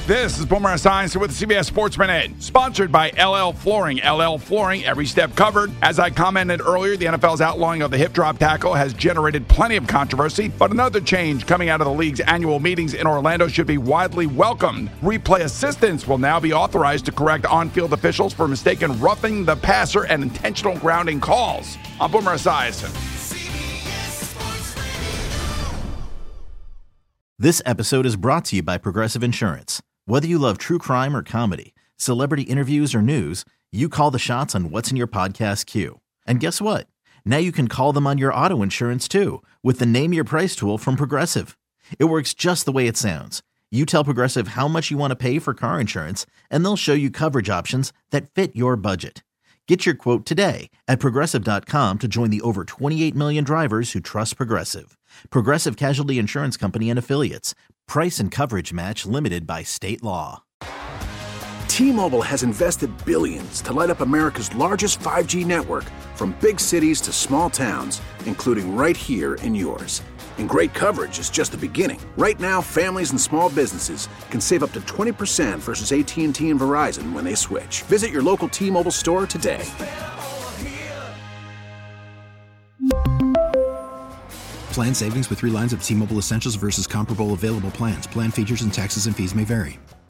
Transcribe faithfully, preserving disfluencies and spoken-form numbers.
This is Boomer Esiason with the C B S Sports Minute, sponsored by L L Flooring. L L Flooring, every step covered. As I commented earlier, the N F L's outlawing of the hip drop tackle has generated plenty of controversy, but another change coming out of the league's annual meetings in Orlando should be widely welcomed. Replay assistants will now be authorized to correct on-field officials for mistaken roughing the passer and intentional grounding calls. I'm Boomer Esiason. This episode is brought to you by Progressive Insurance. Whether you love true crime or comedy, celebrity interviews or news, you call the shots on what's in your podcast queue. And guess what? Now you can call them on your auto insurance too with the Name Your Price tool from Progressive. It works just the way it sounds. You tell Progressive how much you want to pay for car insurance, and they'll show you coverage options that fit your budget. Get your quote today at Progressive dot com to join the over twenty-eight million drivers who trust Progressive. Progressive Casualty Insurance Company and Affiliates. Price and coverage match limited by state law. T-Mobile has invested billions to light up America's largest five G network, from big cities to small towns, including right here in yours. And great coverage is just the beginning. Right now, families and small businesses can save up to twenty percent versus A T and T and Verizon when they switch. Visit your local T-Mobile store today. Plan savings with three lines of T-Mobile Essentials versus comparable available plans. Plan features and taxes and fees may vary.